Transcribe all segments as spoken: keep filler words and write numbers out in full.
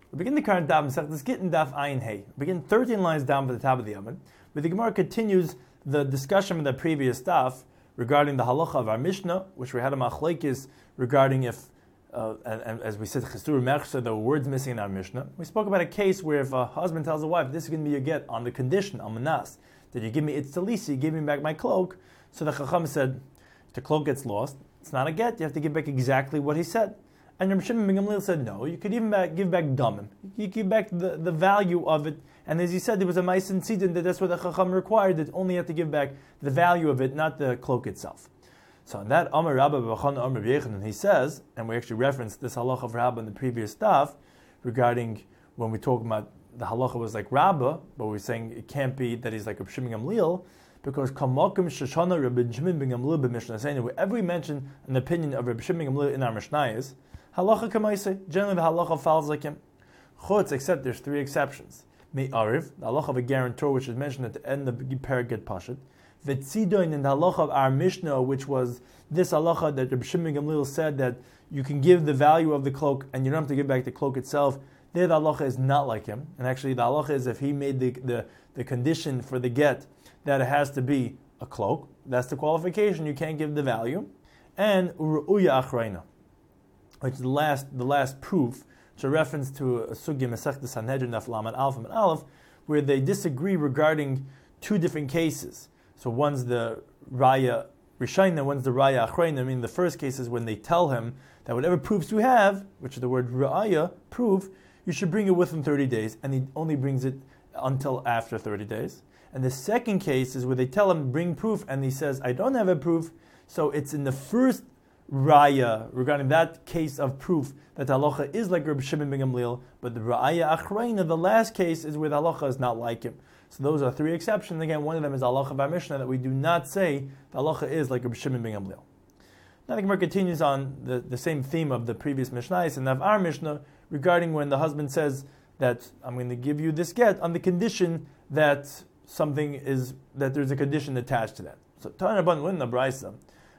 We begin the current daf, Masechtas Gittin daf Ayin Hey. We begin thirteen lines down from the top of the Amud, where the Gemara continues the discussion of the previous daf regarding the halacha of our Mishnah, which we had a machlekes regarding if, uh, and, and as we said, chesur mechsa, there were words missing in our Mishnah. We spoke about a case where if a husband tells a wife, this is going to be your get on the condition, almanas, that you give me it's talisi, give me back my cloak. So the Chacham said, if the cloak gets lost, it's not a get, you have to give back exactly what he said. And Rabbi Shimon ben Gamliel said, no, you could even back, give back damim. You give back the, the value of it. And as he said, there was a ma'asen tzidin that that's what the Chacham required, that only have to give back the value of it, not the cloak itself. So in that Amar Rabba B'Chana Amar Yechanan, he says, and we actually referenced this halacha of Rabba in the previous stuff, regarding when we talk about the halacha was like Rabba, but we're saying it can't be that he's like Rabbi Shimon ben Gamliel, because Kamakim Shoshana Rabbi Shimon ben Gamliel b'Mishnah, saying wherever we mention an opinion of Rabbi Shimon ben Gamliel in our Mishnayos, halacha kamaise, generally the halacha follows like him. Chutz, except there's three exceptions. Me'ariv, the halacha of a guarantor, which is mentioned at the end of the Paragit Pashat. V'tzidoin, in the halacha of our Mishnah, which was this halacha that Rabbi Shimon ben Gamliel said that you can give the value of the cloak and you don't have to give back the cloak itself. There the halacha is not like him. And actually the halacha is if he made the, the, the condition for the get that it has to be a cloak, that's the qualification, you can't give the value. And u'ru'uya achreina, which is the last the last proof, it's a reference to a sugya Masechtas Sanhedrin Daf Lamed Aleph and Aleph, where they disagree regarding two different cases. So one's the Raya Rishayna, one's the Raya Achreina. I mean, the first case is when they tell him that whatever proofs you have, which is the word Raya, proof, you should bring it within thirty days, and he only brings it until after thirty days. And the second case is where they tell him, bring proof, and he says, I don't have a proof. So it's in the first Raya, regarding that case of proof, that the halacha is like Rabbi Shimon ben Gamliel, but the Raya Achreina, the last case, is where the halacha is not like him. So those are three exceptions. Again, one of them is the halacha of our Mishnah, that we do not say the halacha is like Rabbi Shimon ben Gamliel. Now the Gemara continues on the, the same theme of the previous Mishnah, and of our Mishnah, regarding when the husband says that I'm going to give you this get on the condition that something is, that there's a condition attached to that. So Tana Rabban win the Brisa.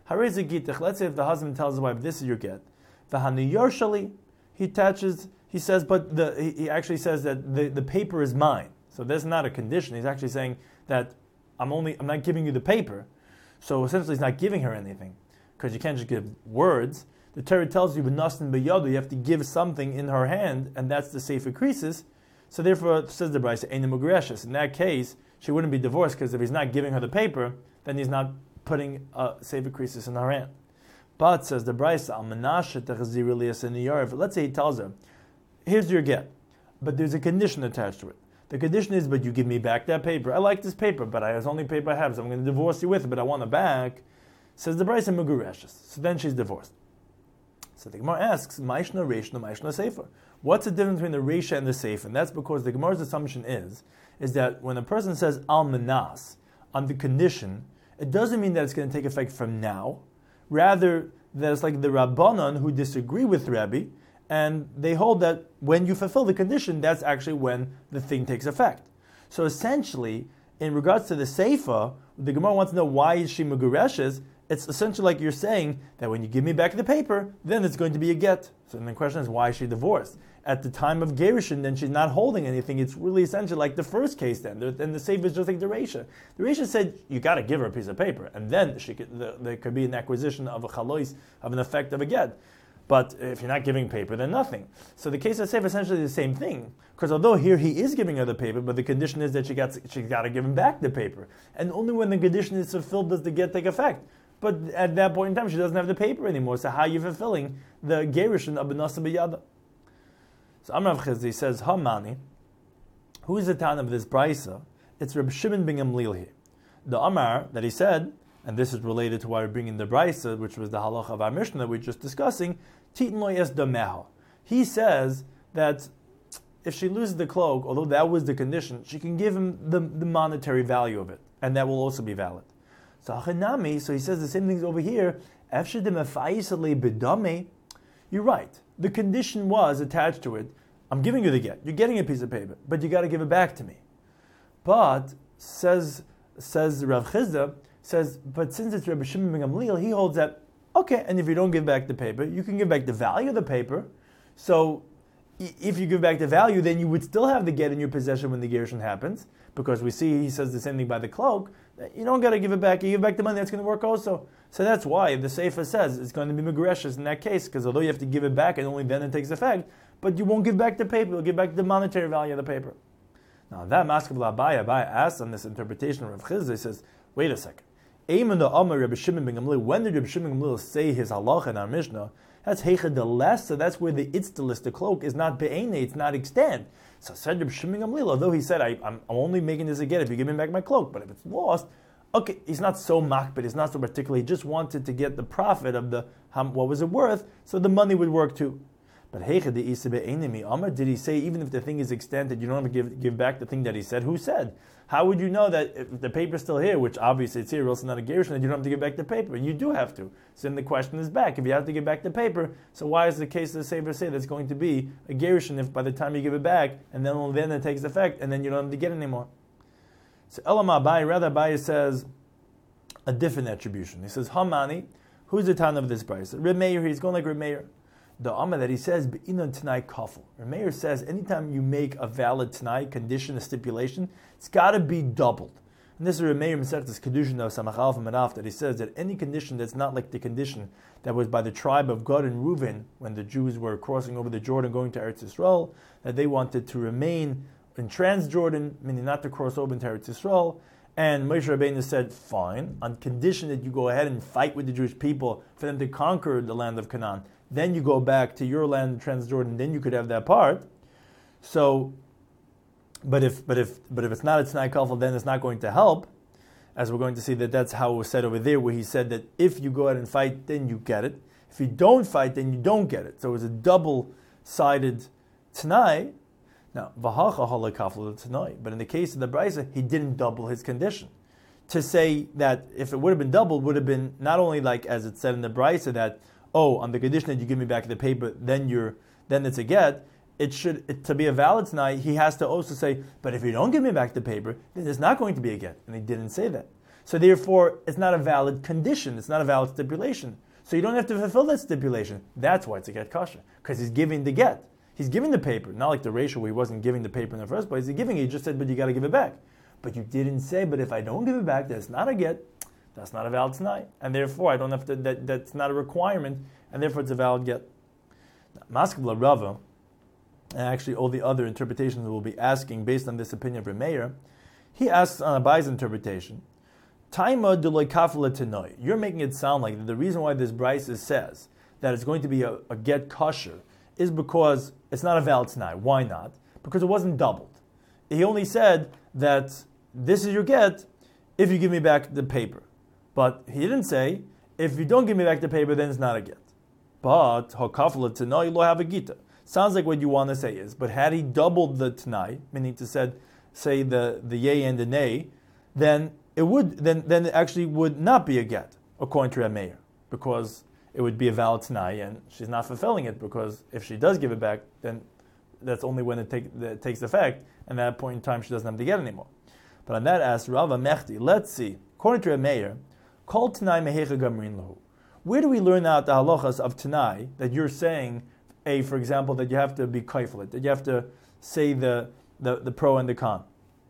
Let's say if the husband tells the wife, this is your get. He attaches, he says, but the, he actually says that the, the paper is mine. So that's not a condition. He's actually saying that I'm only, I'm not giving you the paper. So essentially he's not giving her anything, because you can't just give words. The Torah tells you, you have to give something in her hand, and that's the Sefer Krisis. So therefore, says the Brisa, in that case, she wouldn't be divorced, because if he's not giving her the paper, then he's not putting a Sefer Krisis in her hand. But, says the Brisa, let's say he tells her, here's your get, but there's a condition attached to it. The condition is, but you give me back that paper. I like this paper, but it's the only paper I have, so I'm going to divorce you with it, but I want it back. Says the Brisa, Megureshes. So then she's divorced. So the Gemara asks, Maishna Reishna, Maishna Sefer. What's the difference between the Reisha and the Sefer? And that's because the Gemara's assumption is, is that when a person says Al Manas, on the condition, it doesn't mean that it's going to take effect from now. Rather, that it's like the Rabbanan who disagree with Rabbi, and they hold that when you fulfill the condition, that's actually when the thing takes effect. So essentially, in regards to the Sefer, the Gemara wants to know why is she Megureshes. It's essentially like you're saying that when you give me back the paper, then it's going to be a get. So then the question is, why is she divorced? At the time of Gerushin, then she's not holding anything. It's really essentially like the first case then. And the Sefer is just like the Reisha. The Reisha said, you got to give her a piece of paper. And then she could, the, there could be an acquisition of a chalois, of an effect of a get. But if you're not giving paper, then nothing. So the case of Sefer is essentially the same thing. Because although here he is giving her the paper, but the condition is that she got, she got to give him back the paper. And only when the condition is fulfilled does the get take effect. But at that point in time, she doesn't have the paper anymore. So how are you fulfilling the gerushin of benasa b'yada? So Amrav Chizdi says, Hamani, who is the town of this brisa? It's Reb Shimon ben Gamliel here. The Amar that he said, and this is related to why we're bringing the brisa, which was the halacha of our Mishnah that we we're just discussing, Titin lo yes dameha. He says that if she loses the cloak, although that was the condition, she can give him the, the monetary value of it, and that will also be valid. So Hachanami, so he says the same things over here. You're right. The condition was attached to it. I'm giving you the get. You're getting a piece of paper, but you got to give it back to me. But says says Rav Chizda says, but since it's Rabbi Shimon ben Gamliel, he holds that okay. And if you don't give back the paper, you can give back the value of the paper. So if you give back the value, then you would still have the get in your possession when the gerushin happens, because we see he says the same thing by the cloak. You don't got to give it back. You give back the money, that's going to work also. So that's why the Sefer says it's going to be megreshes in that case, because although you have to give it back, and only then it takes effect, but you won't give back the paper. You'll give back the monetary value of the paper. Now that Maskav Abaye, Abaye asks on this interpretation of Rav Chizda, he says, wait a second. When did Rabbi Shimon ben Gamliel say his halacha in our Mishnah? That's heicha the less, so that's where the itzdalis, the cloak, is not be'ene, it's not extend. So said Rabbi Shimon ben Gamliel, although he said, I, I'm, I'm only making this again if you give me back my cloak, but if it's lost, okay, he's not so makbid, he's not so particular, he just wanted to get the profit of the, how, what was it worth, so the money would work too. But heicha the isa be'ene mi amar, did he say even if the thing is extended, you don't have to give, give back the thing that he said? Who said? How would you know that if the paper's still here, which obviously it's here, or else not a gerushin, and you don't have to give back the paper? You do have to. So then the question is back. If you have to give back the paper, so why is the case of the Sefer say that's going to be a gerushin if by the time you give it back, and then only then it takes effect, and then you don't have to get it anymore? So Elam Abaye, rather Abaye says a different attribution. He says, Hamani, who's the town of this price? Reb Meir, he's going like Reb Meir. The Amma that he says, Be'inon Tanai Kafel. Reb Meir says, anytime you make a valid Tanai condition, a stipulation, it's got to be doubled. And this is Reb Meir Masechtas Kedushin of Samach Alef Manaf, that he says that any condition that's not like the condition that was by the tribe of Gad and Reuven when the Jews were crossing over the Jordan going to Eretz Yisrael, that they wanted to remain in Transjordan, meaning not to cross over into Eretz Yisrael. And Moshe Rabbeinu said, fine, on condition that you go ahead and fight with the Jewish people for them to conquer the land of Canaan. Then you go back to your land, Transjordan, then you could have that part. So, but if but if but if it's not a T'nai Kafel, then it's not going to help. As we're going to see that that's how it was said over there, where he said that if you go ahead and fight, then you get it. If you don't fight, then you don't get it. So it's a double-sided T'nai. Now, V'hacha hala kafel T'nai. But in the case of the Brisa, he didn't double his condition. To say that if it would have been doubled, would have been not only like as it said in the Brisa that, oh, on the condition that you give me back the paper, then you're then it's a get. It should it, to be a valid t'nai, he has to also say, but if you don't give me back the paper, then it's not going to be a get. And he didn't say that. So therefore, it's not a valid condition. It's not a valid stipulation. So you don't have to fulfill that stipulation. That's why it's a get kasha, because he's giving the get. He's giving the paper, not like the ratio where he wasn't giving the paper in the first place. He's giving it. He just said, but you got to give it back. But you didn't say, but if I don't give it back, that's not a get. That's not a valid t'nai, and therefore I don't have to. That, that's not a requirement, and therefore it's a valid get. Maskabla Rava, and actually all the other interpretations we'll be asking based on this opinion of Reb Meir, he asks on Abaye's interpretation, Taima deloy kafla t'nai. You're making it sound like the reason why this Brisa says that it's going to be a, a get kosher is because it's not a valid t'nai. Why not? Because it wasn't doubled. He only said that this is your get if you give me back the paper. But he didn't say, if you don't give me back the paper, then it's not a get. But, hakafla t'nai lo have a gita. Sounds like what you want to say is, but had he doubled the t'nai, meaning to said, say the, the yay and the nay, then it would, then, then it actually would not be a get, according to Reb Meir, because it would be a valid t'nai, and she's not fulfilling it, because if she does give it back, then that's only when it, take, it takes effect, and at that point in time she doesn't have to get anymore. But on that asks Rava Mechti, let's see, according to Reb Meir, Kol T'nai mehecha gamrin lahu. Where do we learn out the halachas of T'nai that you're saying, a for example, that you have to be kaiflet, that you have to say the, the, the pro and the con?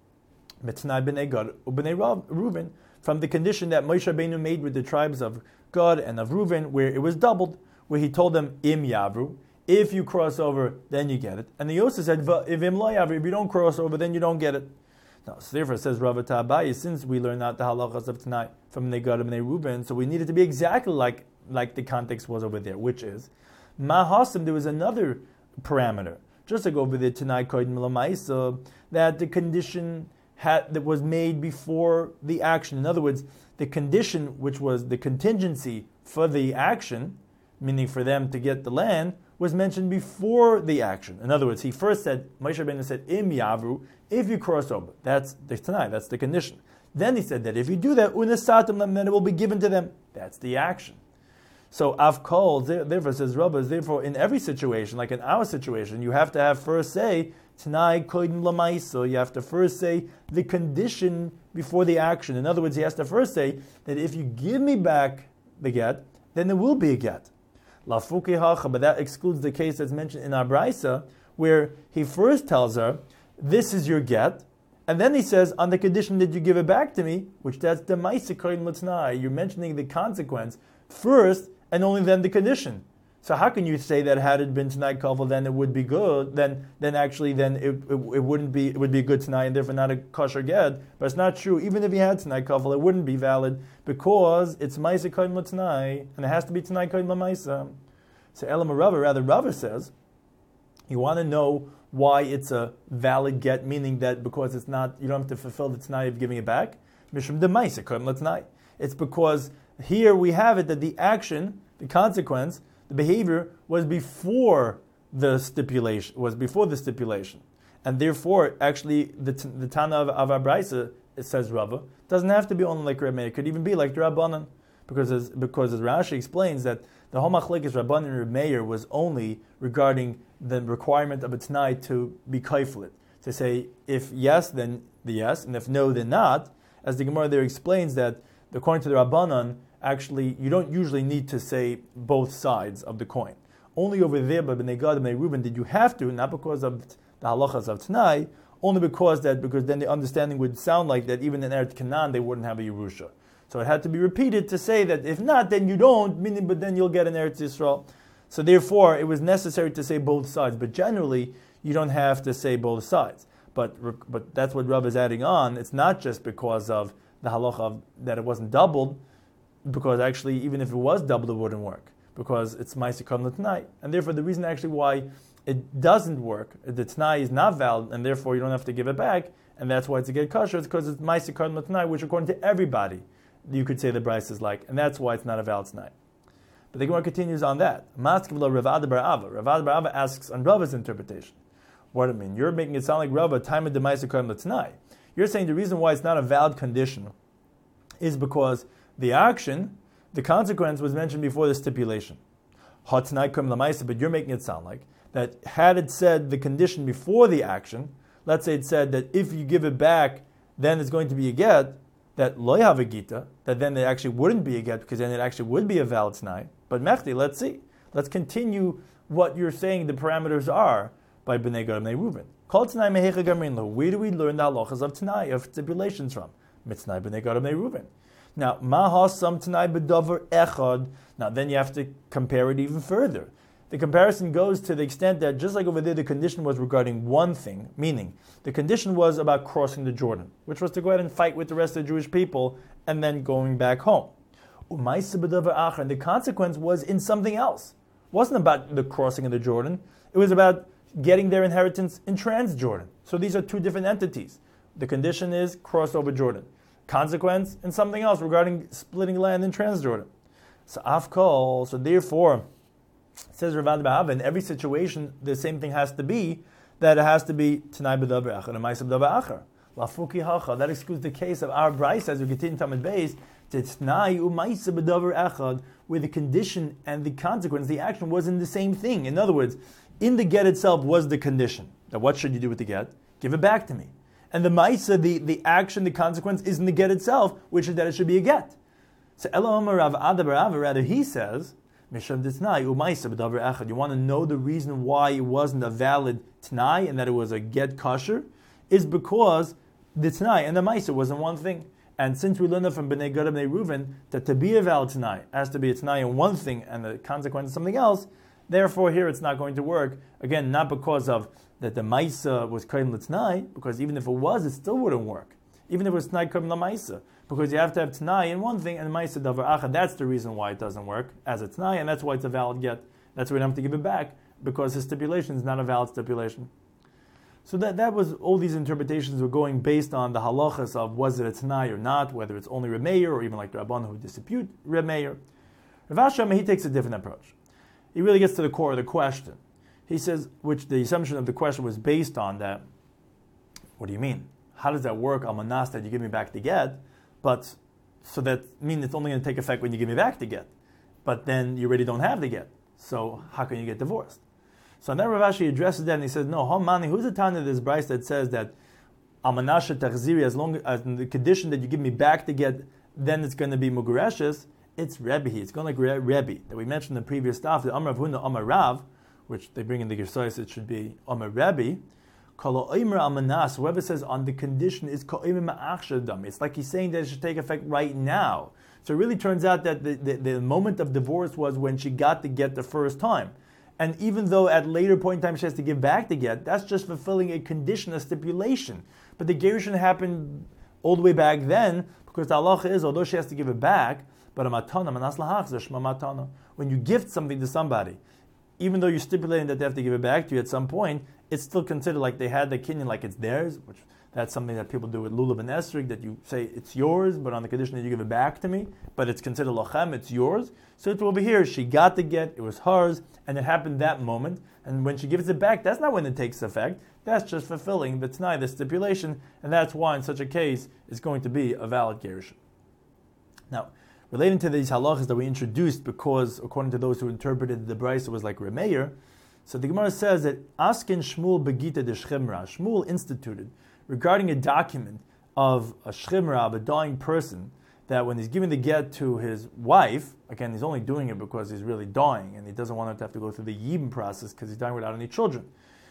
T'nai b'nei Gad u'b'nei Reuven, from the condition that Moshe Rabbeinu made with the tribes of Gad and of Reuven, where it was doubled, where he told them im yavru, if you cross over, then you get it. And he also said if im lo yavru, if you don't cross over, then you don't get it. Now, so therefore, it says Rava Abaye, since we learn out the halachas of tonight from the Gad and the Reuben, so we need it to be exactly like, like the context was over there, which is Mahasim, there was another parameter, just like over there tonight, that the condition had, that was made before the action. In other words, the condition, which was the contingency for the action, meaning for them to get the land, was mentioned before the action. In other words, he first said, Moshe Rabbeinu said, im yavru, if you cross over. That's the Tanai, that's the condition. Then he said that if you do that, unesatim them, then it will be given to them. That's the action. So avkol, therefore says Rabbah, therefore in every situation, like in our situation, you have to have first say, Tanai koidin lamaisa, you have to first say the condition before the action. In other words, he has to first say that if you give me back the get, then there will be a get. But that excludes the case that's mentioned in our Brisa, where he first tells her, this is your get, and then he says, on the condition that you give it back to me, which that's the ma'aseh kohen l'tnai. You're mentioning the consequence first, and only then the condition. So how can you say that had it been tonight kavul, then it would be good? Then, then actually, then it, it, it wouldn't be. It would be good tonight, and therefore not a kosher get. But it's not true. Even if he had tonight kavul, it wouldn't be valid because it's ma'aseh kohen l'tnai, and it has to be tonight kohen l'ma'aseh. So Elam Rava, rather Rava says, you want to know why it's a valid get, meaning that because it's not, you don't have to fulfill the tonight of giving it back. Mishum de ma'aseh kohen l'tnai. It's because here we have it that the action, the consequence, the behavior was before the stipulation, was before the stipulation. And therefore, actually, the, the Tana of, of Abraisa, it says Rava, doesn't have to be only like Reb Meir. It could even be like the Rabbanan. Because as, because as Rashi explains that the whole machlekes Rabbanan and Reb Meir was only regarding the requirement of a Tanai to be kaiflit. To say, if yes, then the yes, and if no, then not. As the Gemara there explains that, according to the Rabbanan, actually, you don't usually need to say both sides of the coin. Only over there, by Bnei Gad and Bnei Reuben, did you have to, not because of the halachas of Tanai, only because that, because then the understanding would sound like that even in Eretz Canaan they wouldn't have a Yerusha. So it had to be repeated to say that if not, then you don't, meaning, but then you'll get an Eretz Yisrael. So therefore, it was necessary to say both sides. But generally, you don't have to say both sides. But but that's what Rav is adding on. It's not just because of the halacha of, that it wasn't doubled, because actually, even if it was doubled, it wouldn't work. Because it's ma'aseh kohen l'tnai. And therefore, the reason actually why it doesn't work, the t'nai is not valid, and therefore you don't have to give it back, and that's why it's a get kosher, it's because it's ma'aseh kohen l'tnai, which according to everybody, you could say the Bryce is like, and that's why it's not a valid t'nai. But the Gemara continues on that. Maskiv lo Rav Ada bar Ava. Rav Ada bar Ava asks on Rava's interpretation. What do I mean? You're making it sound like Rava, time of the ma'aseh kohen l'tnai. You're saying the reason why it's not a valid condition is because the action, the consequence was mentioned before the stipulation. Hatnai kohen l'ma'aseh, but you're making it sound like that had it said the condition before the action, let's say it said that if you give it back, then it's going to be a get, that lo have a gita, that then it actually wouldn't be a get, because then it actually would be a valid t'nai. But mechti, let's see. Let's continue what you're saying the parameters are by Bnei Gad and Bnei Reuben. Kol t'nai mehecha gamrin lo. Where do we learn the halachas of t'nai, of stipulations from? Mitznai Bnei Gad and Bnei Reuben. Now, ma some t'nai b'davar echad. Now, then you have to compare it even further. The comparison goes to the extent that just like over there, the condition was regarding one thing, meaning the condition was about crossing the Jordan, which was to go ahead and fight with the rest of the Jewish people and then going back home. And the consequence was in something else. It wasn't about the crossing of the Jordan. It was about getting their inheritance in Transjordan. So these are two different entities. The condition is cross over Jordan. Consequence in something else regarding splitting land in Transjordan. So afkol, so therefore, says Rav Ada bar Ava, in every situation, the same thing has to be, that it has to be T'nai b'davar echad and ma'aseh b'davar achar. Lafuki hacha. That excludes the case of our Bryce, as we continue to Tamid Beis, to T'nai u'ma'aseh b'davar echad, where the condition and the consequence, the action, was in the same thing. In other words, in the get itself was the condition. That what should you do with the get? Give it back to me. And the ma'aseh, the, the action, the consequence, is in the get itself, which is that it should be a get. So Elohim Rav Ada bar Ava, rather he says, you want to know the reason why it wasn't a valid t'nai and that it was a get kosher, is because the t'nai and the ma'aseh wasn't one thing. And since we learned from Bnei Gad and Bnei Reuven that to be a valid t'nai has to be a t'nai in one thing and the consequence is something else, therefore here it's not going to work. Again, not because of that the ma'aseh was kohen l't'nai, because even if it was, it still wouldn't work. Even if it was t'nai kohen l'ma'aseh. Because you have to have t'nai in one thing and ma'aseh davar achad. That's the reason why it doesn't work as a t'nai, and that's why it's a valid get. That's why we don't have to give it back, because the stipulation is not a valid stipulation. So that that was all these interpretations were going based on the halachas of was it a t'nai or not, whether it's only Reb Meir or even like the Rabbanan who dispute Reb Meir. Rav Ashi, he takes a different approach. He really gets to the core of the question. He says, which the assumption of the question was based on that. What do you mean? How does that work? Almanas that you give me back the get. But, so that means it's only going to take effect when you give me back the get. But then you already don't have the get. So how can you get divorced? So then Rav Ashi addresses that and he says, no, Homani, who's the Tana of this Bryce that says that Amanasha Tachziri, as long as in the condition that you give me back the get, then it's going to be Mugureshes. It's Rebbe. It's going like Rebbe that we mentioned in the previous stuff, the Amar Avhuna Amar Rav, which they bring in the Gersais, it should be Omer Rebbe. Whoever says on the condition is it's like he's saying that it should take effect right now. So it really turns out that the, the, the moment of divorce was when she got the get the first time. And even though at later point in time she has to give back the get, that's just fulfilling a condition, a stipulation. But the gerushin happened all the way back then, because the halacha is, although she has to give it back, but a matana, manas lahach, shma matana. When you gift something to somebody, even though you're stipulating that they have to give it back to you at some point, it's still considered like they had the kinyan, like it's theirs, which that's something that people do with lulav and esrog, that you say it's yours, but on the condition that you give it back to me, but it's considered lochem, it's yours. So it's over here, she got the get, it was hers, and it happened that moment, and when she gives it back, that's not when it takes effect, that's just fulfilling the t'nai, the stipulation, and that's why in such a case, it's going to be a valid gerushin. Now, relating to these halachas that we introduced, because according to those who interpreted the brayso was like Remeir, so the Gemara says that Askin Shmuel Begita de Shchimra, Shmuel instituted regarding a document of a shchimra, of a dying person, that when he's giving the get to his wife, again, he's only doing it because he's really dying, and he doesn't want her to have to go through the yibum process because he's dying without any children.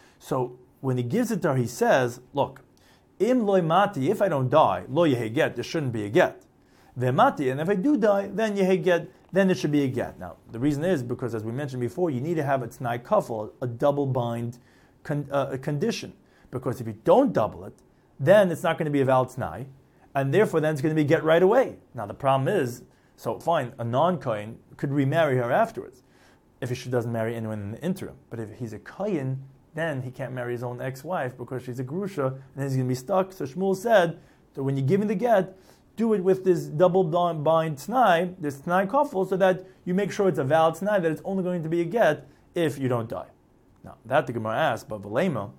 So when he gives it to her, he says, look, im loy mati, if I don't die, lo yehe get, there shouldn't be a get. Ve'mati, and if I do die, then yehe get, then it should be a get. Now, the reason is because, as we mentioned before, you need to have a t'nai kafel, a double bind con, uh, a condition. Because if you don't double it, then it's not going to be a valid t'nai, and therefore then it's going to be get right away. Now, the problem is, so fine, a non-kohen could remarry her afterwards, if she doesn't marry anyone in the interim. But if he's a kohen, then he can't marry his own ex-wife because she's a grusha, and then he's going to be stuck. So Shmuel said that when you're giving the get, do it with this double bind t'nai, this t'nai kafel, so that you make sure it's a valid t'nai, that it's only going to be a get if you don't die. Now, that the Gemara asked, but Velema,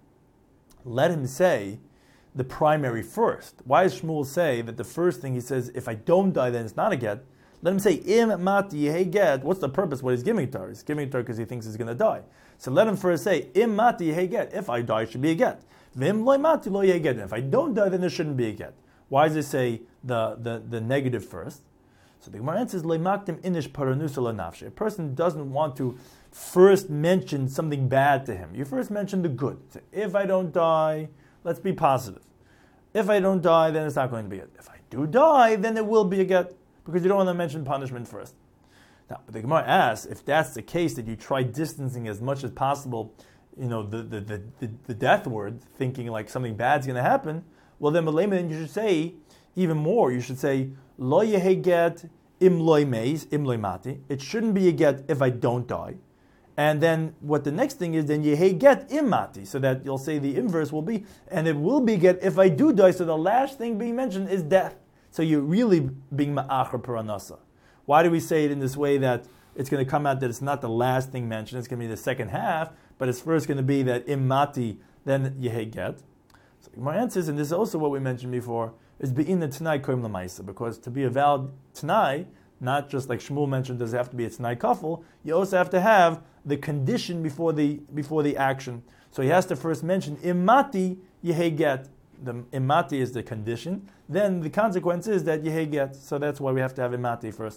let him say the primary first. Why does Shmuel say that the first thing he says, if I don't die, then it's not a get? Let him say, im mati yehe get. What's the purpose? What he's giving it to her? He's giving it to her because he thinks he's going to die. So let him first say, im mati yehe get. If I die, it should be a get. Vim loy mati lo yehe get. If I don't die, then there shouldn't be a get. Why does it say the, the, the negative first? So the Gemara answers, lemaktim inish paranusa nafshe. A person doesn't want to first mention something bad to him. You first mention the good. So if I don't die, let's be positive. If I don't die, then it's not going to be a get. If I do die, then it will be a get, because you don't want to mention punishment first. Now, but the Gemara asks, if that's the case, that you try distancing as much as possible, you know, the the, the, the, the death word, thinking like something bad's going to happen, well then, then you should say even more. You should say, lo yehe get im loy meis, im loy mati. It shouldn't be a get if I don't die. And then what the next thing is, then yehe get im mati, so that you'll say the inverse will be, and it will be get if I do die. So the last thing being mentioned is death. So you're really being ma'achar paranasa. Why do we say it in this way, that it's going to come out that it's not the last thing mentioned, it's going to be the second half, but it's first going to be that im mati, then yehe get. So my answer is, and this is also what we mentioned before, is be'in the t'nai koim l'maisa, because to be a valid t'nai, not just like Shmuel mentioned, does it have to be a t'nai kafel, you also have to have the condition before the before the action. So he has to first mention imati yehe get. The imati is the condition. Then the consequence is that yehe get. So that's why we have to have imati first.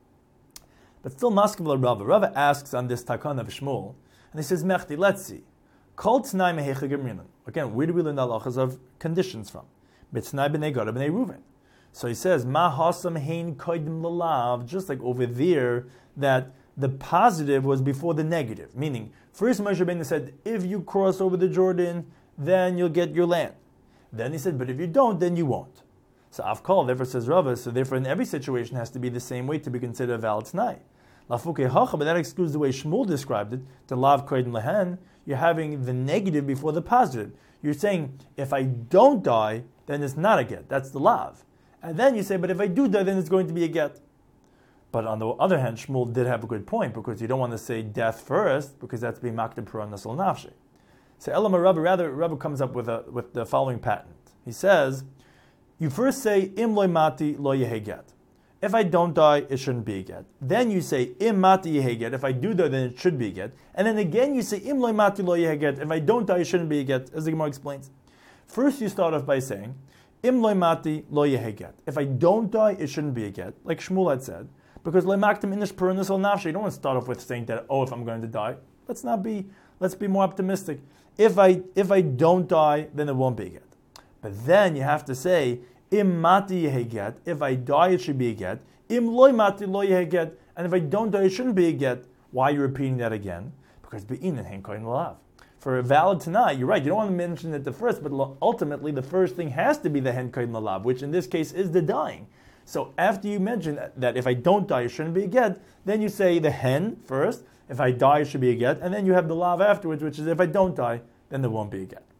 But still, maskevla Rava. Rava asks on this takana of Shmuel, and he says, Mechti, let's see. Kol t'nai mehecha gemrinan. Again, where do we learn the halachas of conditions from? B't'nai b'nei Gad b'nei Reuven. So he says, Ma hasam hein koidim lalav, just like over there, that the positive was before the negative. Meaning, first Moshe Rabbeinu said, if you cross over the Jordan, then you'll get your land. Then he said, but if you don't, then you won't. So Avkal, therefore says Rava, so therefore in every situation has to be the same way to be considered a valid t'nai. Lafuke hacha, but that excludes the way Shmuel described it, to lav koidim lehen, you're having the negative before the positive. You're saying, if I don't die, then it's not a get. That's the lav. And then you say, but if I do die, then it's going to be a get. But on the other hand, Shmuel did have a good point, because you don't want to say death first, because that's being makdim pura nasal nafshi. So Elam Rabbi, rather, Rabbi comes up with a, with the following patent. He says, you first say, im loy mati lo yehe get. If I don't die, it shouldn't be a get. Then you say, im mati yehe get. If I do die, then it should be a get. And then again you say, im loy mati lo yehe get. If I don't die, it shouldn't be a get, as the Gemara explains. First you start off by saying, im loy mati lo yehe get. If I don't die, it shouldn't be a get, like Shmuel had said. Because lemaktim inish perunas al nafshe. You don't want to start off with saying that, oh, if I'm going to die. Let's not be let's be more optimistic. If I if I don't die, then it won't be a get. But then you have to say, im mati yehe get. If I die, it should be a get. Im loy mati lo yehe get. And if I don't die, it shouldn't be a get. Why are you repeating that again? Because be'inin hen kohen l'lav. For a valid tanah, you're right. You don't want to mention it the first, but ultimately the first thing has to be the hen kohen l'lav, which in this case is the dying. So after you mention that if I don't die, it shouldn't be a get, then you say the hen first. If I die, it should be a get. And then you have the lav afterwards, which is if I don't die, then there won't be a get.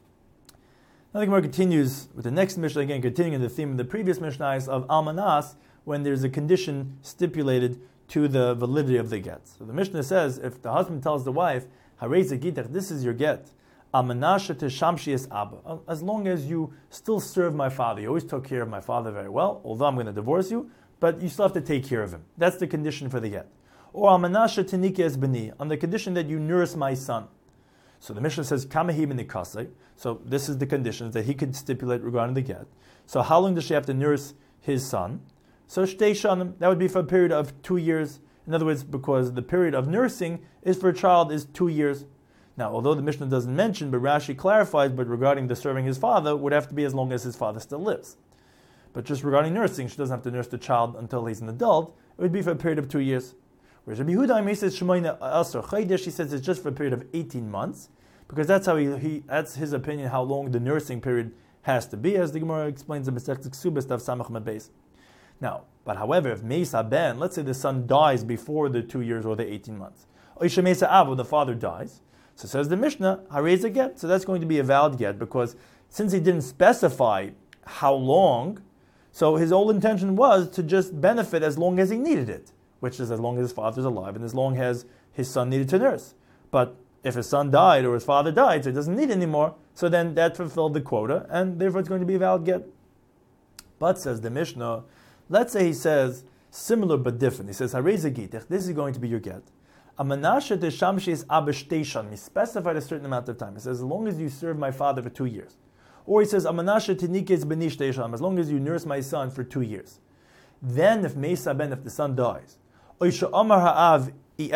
Now the Gemara continues with the next Mishnah, again continuing the theme of the previous Mishnahs of almanas, when there's a condition stipulated to the validity of the get. So the Mishnah says, if the husband tells the wife, Harei gitach, this is your get, almanasha teshamshi es abba, as long as you still serve my father, you always took care of my father very well, although I'm going to divorce you, but you still have to take care of him. That's the condition for the get. Or almanasha tenike es beni, on the condition that you nurse my son. So the Mishnah says, Kamahi b'nikasei. So this is the conditions that he could stipulate regarding the get. So how long does she have to nurse his son? So shtei shanim, that would be for a period of two years. In other words, because the period of nursing is for a child is two years. Now, although the Mishnah doesn't mention, but Rashi clarifies, but regarding the serving his father, would have to be as long as his father still lives. But just regarding nursing, she doesn't have to nurse the child until he's an adult. It would be for a period of two years. Whereas Rabbi Yehuda, he says, Shemoina Asar Chaydesh, he says it's just for a period of eighteen months. Because that's how he, he that's his opinion how long the nursing period has to be, as the Gemara explains in Masechet Ksubas Daf Samach Mem Beis. Now, but however, if Meisa Ben, let's say the son dies before the two years or the eighteen months, Oisha Meisa Avo, the father dies, so says the Mishnah, Harei a get, so that's going to be a valid get, because since he didn't specify how long, so his whole intention was to just benefit as long as he needed it, which is as long as his father's alive and as long as his son needed to nurse. But if his son died or his father died, so he doesn't need anymore, so then that fulfilled the quota, and therefore it's going to be a valid get. But, says the Mishnah, let's say he says, similar but different. He says, Harei gitach, this is going to be your get. Amanasha teshamshi is abeshteishan. He specified a certain amount of time. He says, as long as you serve my father for two years. Or he says, Amanasha tenikes benishteishan, as long as you nurse my son for two years. Then, if Meisa Ben, if the son dies, Oisha Amar Ha'av, or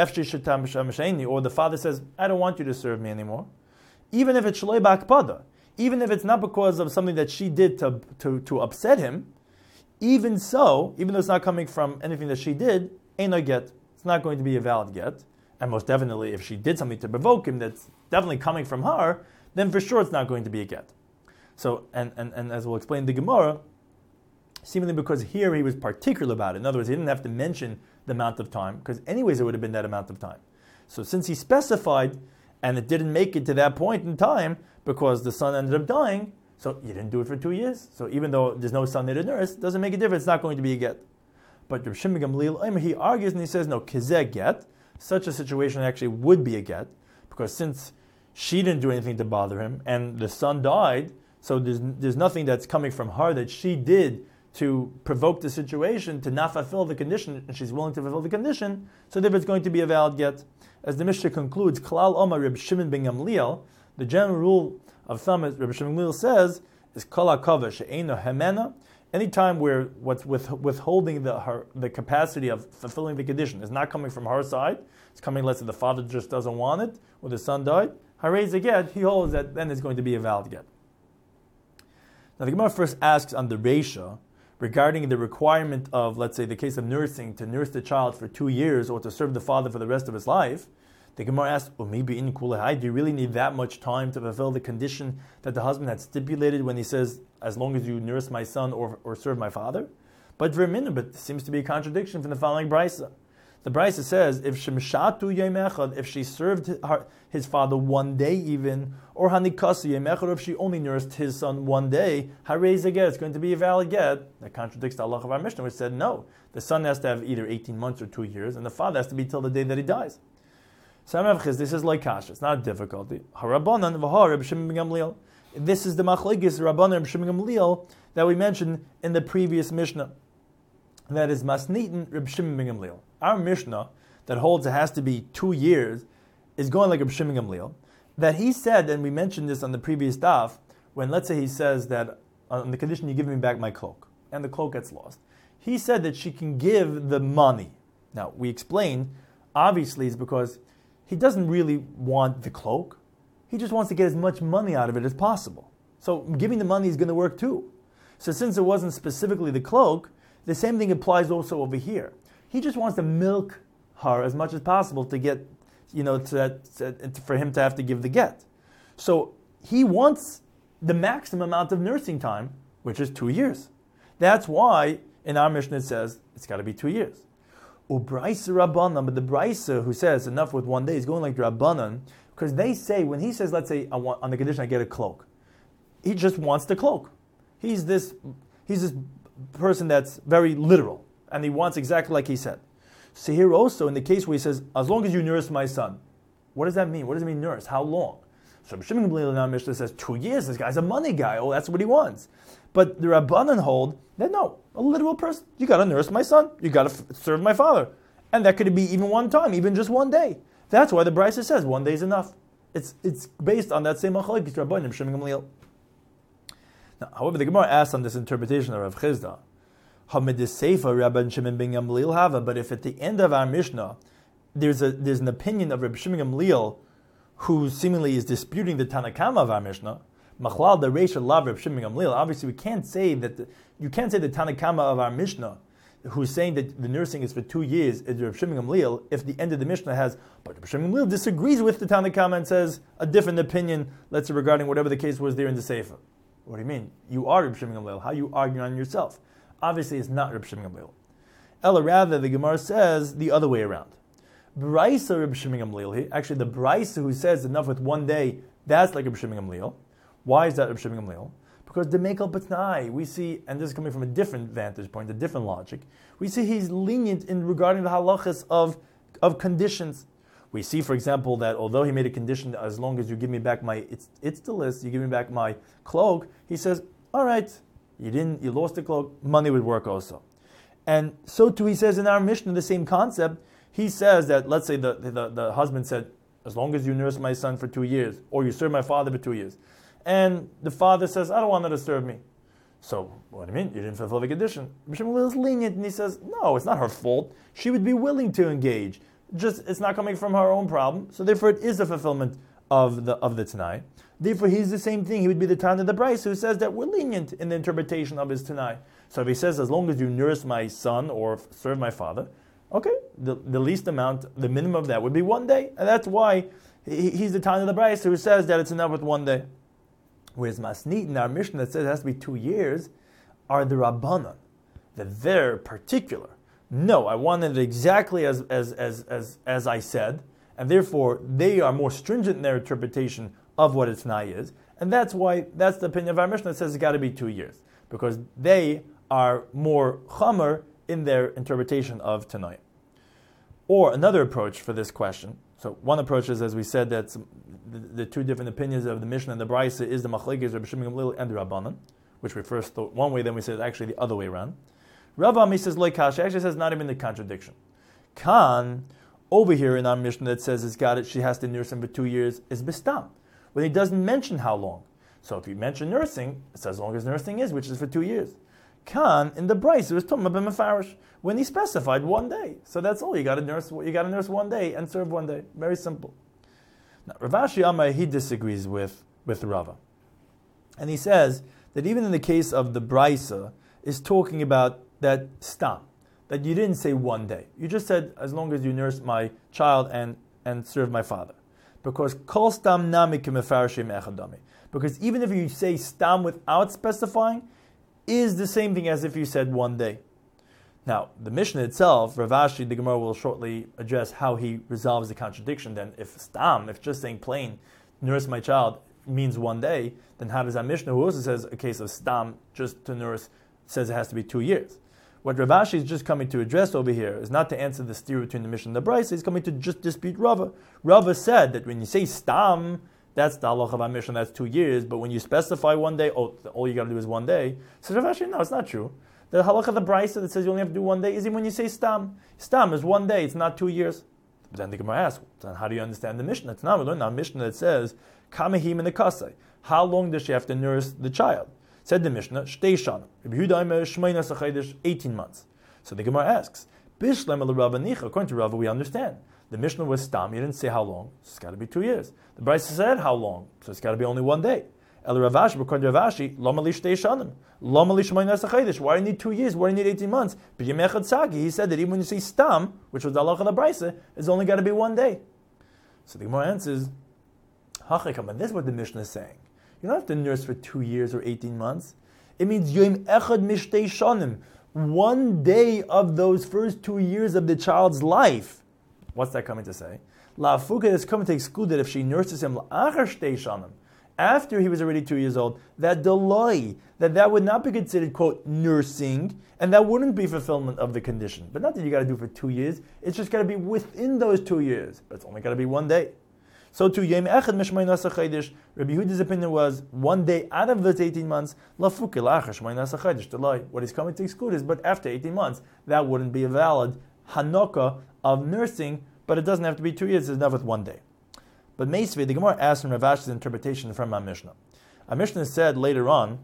the father says, I don't want you to serve me anymore. Even if it's shloi ba'akpada, even if it's not because of something that she did to, to, to upset him, even so, even though it's not coming from anything that she did, ain't no get. It's not going to be a valid get. And most definitely, if she did something to provoke him that's definitely coming from her, then for sure it's not going to be a get. So, and, and, and as we'll explain the Gemara, seemingly because here he was particular about it. In other words, he didn't have to mention the amount of time, because anyways it would have been that amount of time. So since he specified, and it didn't make it to that point in time, because the son ended up dying, so you didn't do it for two years. So even though there's no son there to nurse, it doesn't make a difference, it's not going to be a get. But Reb Shimon Gamliel, he argues and he says, no, kizeh get, such a situation actually would be a get, because since she didn't do anything to bother him, and the son died, so there's, there's nothing that's coming from her that she did to provoke the situation to not fulfill the condition, and she's willing to fulfill the condition, so therefore it's going to be a valid get. As the Mishnah concludes, Klal Omar Reb Shimon ben Gamliel, the general rule of thumb, as Reb Shimon ben Gamliel says, is Kol HaKavah she'eino hemena, any time where what's with, withholding the her, the capacity of fulfilling the condition is not coming from her side, it's coming, let's say the father just doesn't want it, or the son died, Harei a get, he holds that then it's going to be a valid get. Now the Gemara first asks on the Reisha, regarding the requirement of, let's say, the case of nursing, to nurse the child for two years or to serve the father for the rest of his life, the Gemara asks, well, maybe in kulehai, do you really need that much time to fulfill the condition that the husband had stipulated when he says, as long as you nurse my son or, or serve my father? But for a minute, but there seems to be a contradiction from the following brisa. The brisa says, if shemshatu yom echad, if she served her, his father one day even, or hanikasi yom echad, or if she only nursed his son one day, harei a get, it's going to be a valid get. That contradicts the halach of our Mishnah, which said no, the son has to have either eighteen months or two years, and the father has to be till the day that he dies. So this is like kasha, it's not a difficulty. Harabanan v'ha Reb Shimon ben Gamliel. This is the machlekes Rabbanan Reb Shimon ben Gamliel that we mentioned in the previous Mishnah. That is Masnitin Reb Shimon ben Gamliel. Our Mishnah that holds it has to be two years is going like Reb Shimon ben Gamliel. That he said, and we mentioned this on the previous daf, when let's say he says that on the condition you give me back my cloak, and the cloak gets lost. He said that she can give the money. Now, we explained, obviously it's because he doesn't really want the cloak. He just wants to get as much money out of it as possible. So giving the money is going to work too. So since it wasn't specifically the cloak, the same thing applies also over here. He just wants to milk her as much as possible to get, you know, to that, to, for him to have to give the get. So he wants the maximum amount of nursing time, which is two years. That's why in our Mishnah it says it's got to be two years. Ubraisa Rabbanan, but the Braisa who says enough with one day is going like the Rabbanan, because they say, when he says, let's say, I want, on the condition I get a cloak, he just wants the cloak. He's this, he's this person that's very literal, and he wants exactly like he said. So here also, in the case where he says, as long as you nurse my son, what does that mean? What does it mean nurse? How long? So Rabbi Shimon Gamliel in our Mishnah says, two years, this guy's a money guy, oh, that's what he wants. But the Rabbanan hold that no, a literal person, you got to nurse my son, you got to f- serve my father. And that could be even one time, even just one day. That's why the Brisa says one day is enough. It's it's based on that same machlokes Rabbanim Shimon Gamliel. Now, however, the Gemara asks on this interpretation of Rav Chizda, Hamidiseifa Rabban Shimon ben Gamliel Hava. But if at the end of our Mishnah there's a there's an opinion of Rabbi Shimon Gamliel who seemingly is disputing the Tanakama of our Mishnah, Machlal the Reish Lav Rabbi Shimon Gamliel. Obviously, we can't say that the, you can't say the Tanakama of our Mishnah, who's saying that the nursing is for two years, is Rabbi Shimon Gamliel, if the end of the Mishnah has, but Rabbi Shimon Gamliel disagrees with the Tanakama and says a different opinion, let's say regarding whatever the case was there in the Sefer. What do you mean? You are Rabbi Shimon Gamliel. How are you arguing on yourself? Obviously, it's not Rabbi Shimon Gamliel. Ella, rather, the Gemara says the other way around. Braisa Rabbi Shimon Gamliel. Actually, the Braisa who says enough with one day, that's like Rabbi Shimon Gamliel. Why is that Rabbi Shimon Gamliel? Because the Mekel B'tnai, we see, and this is coming from a different vantage point, a different logic, we see he's lenient in regarding the halachas of, of conditions. We see, for example, that although he made a condition that as long as you give me back my itztalis, you give me back my cloak, he says, all right, you didn't, you lost the cloak, money would work also. And so too he says in our Mishnah, the same concept, he says that, let's say the, the, the husband said, as long as you nurse my son for two years, or you serve my father for two years, and the father says, I don't want her to serve me. So, what do you mean? You didn't fulfill the condition. Bishlam is lenient, and he says, no, it's not her fault. She would be willing to engage. Just, it's not coming from her own problem. So therefore, it is a fulfillment of the of the Tanai. Therefore, he's the same thing. He would be the Tan of the Bryce who says that we're lenient in the interpretation of his Tanai. So if he says, as long as you nurse my son or serve my father, okay, the, the least amount, the minimum of that would be one day. And that's why he, he's the Tan of the Bryce who says that it's enough with one day. Whereas Masnit in our Mishnah that says it has to be two years are the Rabbanan, that they're particular. No, I wanted it exactly as, as, as, as, as I said, and therefore they are more stringent in their interpretation of what a Tanai is, and that's why, that's the opinion of our Mishnah that says it's got to be two years, because they are more chamer in their interpretation of Tanai. Or another approach for this question, so one approach is, as we said, that the, the two different opinions of the Mishnah and the Brisa is the Machlekes, Rabbi Shimon Gamliel, and the Rabbanan, which we first thought one way, then we said actually the other way around. Rav Ami says, Loi Kasha, actually says not even the contradiction. Khan, over here in our Mishnah that says it's got it, she has to nurse him for two years, is Bistam, when he doesn't mention how long. So if you mention nursing, it's as long as nursing is, which is for two years. Khan, in the Brisa, it was Tumma b'Mefarish, when he specified one day. So that's all, you got to nurse You got to nurse one day and serve one day. Very simple. Now, Rav Ashi Amar, he disagrees with, with Rava. And he says that even in the case of the Brisa, is talking about that stam, that you didn't say one day. You just said, as long as you nurse my child and, and serve my father. Because kol stam nami k'mefarshim echadami. Because even if you say stam without specifying, is the same thing as if you said one day. Now, the Mishnah itself, Rav Ashi, the Gemara will shortly address how he resolves the contradiction. Then if stam, if just saying plain, nurse my child, means one day, then how does that Mishnah, who also says a case of stam, just to nurse, says it has to be two years? What Rav Ashi is just coming to address over here is not to answer the steer between the Mishnah and the Brisa, he's coming to just dispute Rava. Rava said that when you say stam, that's the halach of our Mishnah, that's two years, but when you specify one day, oh, all you got to do is one day. So Rav Ashi, no, it's not true. The halach of the Brisa that says you only have to do one day is even when you say stam. Stam is one day, it's not two years. But then the Gemara asks, then how do you understand the Mishnah? It's not, we learn now Mishnah that says, kamehim in the kasai. How long does she have to nurse the child? Said the Mishnah, Shtei Shana. eighteen months. So the Gemara asks, Bishlem el Rava Nicha, according to Rava, we understand The Mishnah was stam. You didn't say how long. So it's got to be two years. The Brisa said how long. So it's got to be only one day. El Ravashi, according to Ravashi, lo malish teishanim, lo malish maynas achaydish. Why do you need two years? Why do you need eighteen months? B'yemechad sagi. He said that even when you say stam, which was the halacha of the Brisa, it's only got to be one day. So the Gemara answers, hachikam. And this is what the Mishnah is saying. You don't have to nurse for two years or eighteen months. It means yom echad mishtei shanim. One day of those first two years of the child's life. What's that coming to say? La Fuka is coming to exclude that if she nurses him la'achar shtei shanim, after he was already two years old, that delay, that that would not be considered, quote, nursing, and that wouldn't be fulfillment of the condition. But not that you got to do for two years. It's just got to be within those two years. But it's only got to be one day. So to Yom Echad Mishmay Nasa Chaydish, Rabbi Yehuda's opinion was one day out of those eighteen months, La Fuke La'achar Shmay Nasa Chaydish delay. What he's coming to exclude is, but after eighteen months, that wouldn't be a valid Hanukkah of nursing, but it doesn't have to be two years, it's enough with one day. But Meisvei, the Gemara asked from Rav Ashi's interpretation from our Mishnah. Our Mishnah said later on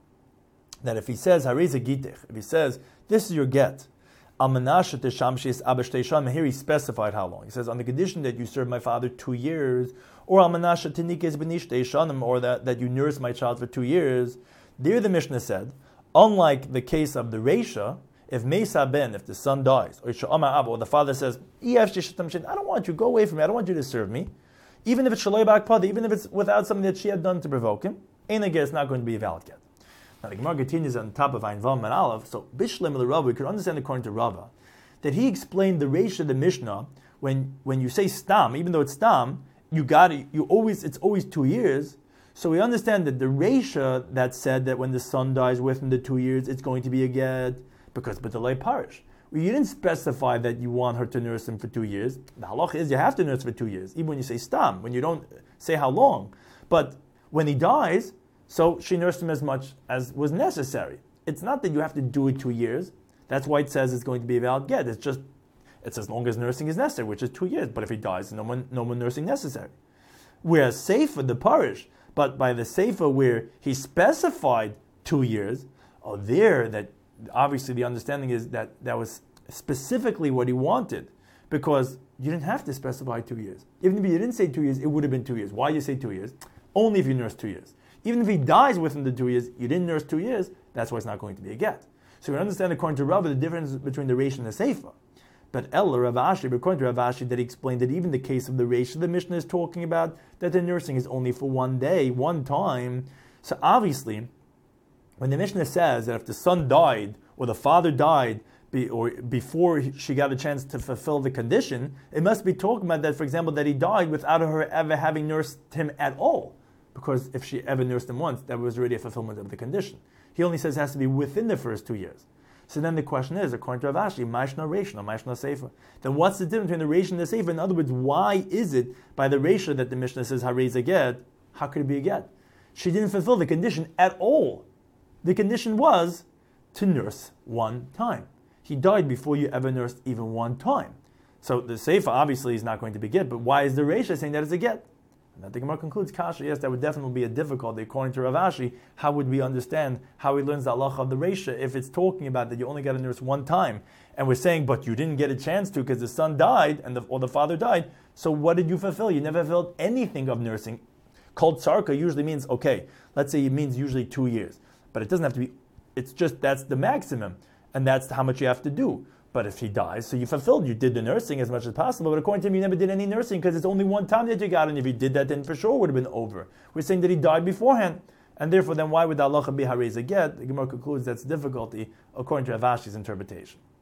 that if he says, Hareza Gitech, if he says, this is your get, Al Menashe Teshamshis Abashtei here he specified how long. He says, on the condition that you serve my father two years, or Al Menashe Tenikes Benishtei Shanim, or that, that you nurse my child for two years. There the Mishnah said, unlike the case of the Reisha, if Meisa Ben, if the son dies, or or the father says, I don't want you, go away from me, I don't want you to serve me, even if it's Shaloi Bak Pada, even if it's without something that she had done to provoke him, Ein get, it's not going to be a valid get. Now the Gemara continues on top of Ein Vav and Aleph, so Bishlem el Rava, we could understand according to Rava, that he explained the Reisha of the Mishnah, when when you say Stam, even though it's Stam, you got it, you always, it's always two years, so we understand that the Reisha that said that when the son dies within the two years, it's going to be a get, because B'delay Parish. Well, you didn't specify that you want her to nurse him for two years. The halacha is you have to nurse for two years, even when you say stam, when you don't say how long. But when he dies, so she nursed him as much as was necessary. It's not that you have to do it two years. That's why it says it's going to be a valid get. It's just, it's as long as nursing is necessary, which is two years. But if he dies, no one, no more nursing necessary. Whereas Sefer, the parish, but by the Sefer where he specified two years, oh, there that obviously the understanding is that that was specifically what he wanted, because you didn't have to specify two years. Even if you didn't say two years, it would have been two years. Why you say two years? Only if you nurse two years. Even if he dies within the two years, you didn't nurse two years, that's why it's not going to be a get. So we understand according to Rava the difference between the Reish and the Seifa. But El Rav Ashi, according to Rav Ashi, that he explained that even the case of the Reish, the Mishnah is talking about that the nursing is only for one day, one time. So obviously, when the Mishnah says that if the son died or the father died be, or before she got a chance to fulfill the condition, it must be talking about that, for example, that he died without her ever having nursed him at all. Because if she ever nursed him once, that was already a fulfillment of the condition. He only says it has to be within the first two years. So then the question is, according to Rav Ashi, Mashna Reishna, Mashna Sefer. Then what's the difference between the Reishna and the Sefer? In other words, why is it by the Reishna that the Mishnah says Harei a get? How could it be a get? She didn't fulfill the condition at all. The condition was to nurse one time. He died before you ever nursed even one time. So the Sefer obviously is not going to be get, but why is the Reishna saying that it's a get? And that the Gemara concludes, Kasha, yes, that would definitely be a difficulty. According to Rav Ashi, how would we understand how he learns the halacha of the Reisha if it's talking about that you only got to nurse one time? And we're saying, but you didn't get a chance to because the son died and the, or the father died. So what did you fulfill? You never fulfilled anything of nursing. Called Tsarka usually means, okay, let's say it means usually two years. But it doesn't have to be, it's just that's the maximum. And that's how much you have to do. But if he dies, so you fulfilled, you did the nursing as much as possible, but according to him, you never did any nursing because it's only one time that you got, and if you did that, then for sure it would have been over. We're saying that he died beforehand, and therefore then why would the halacha be harei get? The Gemara concludes that's difficulty according to Rav Ashi's interpretation.